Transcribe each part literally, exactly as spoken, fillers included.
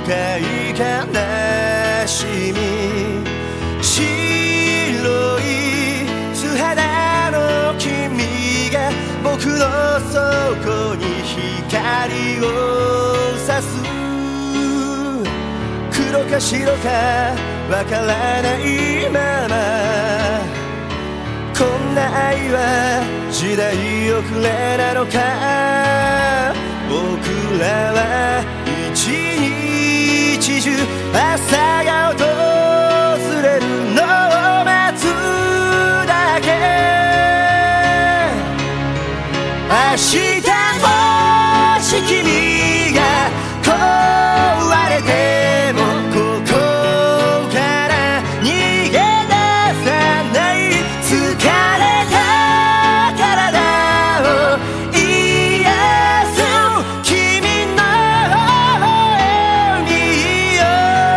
快悲しみ白い素肌の君が僕の底に光を差す黒か白かわからないままこんな愛は時代遅れなのか僕らは一日中朝が訪れるのを待つだけ明日もし君が壊れてもここから逃げ出さない疲れた体を癒す君の微笑みよ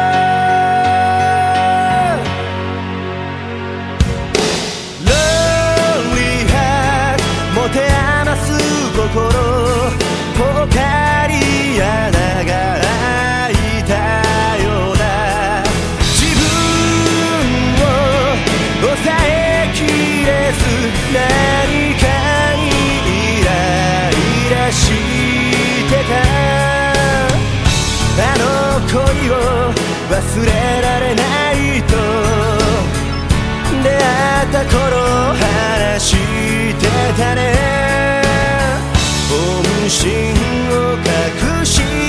Lonely heart 持て余す心ポカリ穴が開いたようだ自分を抑えきれず何かにイライラしてたあの恋を忘れられないと出会った頃話してたね本心を隠し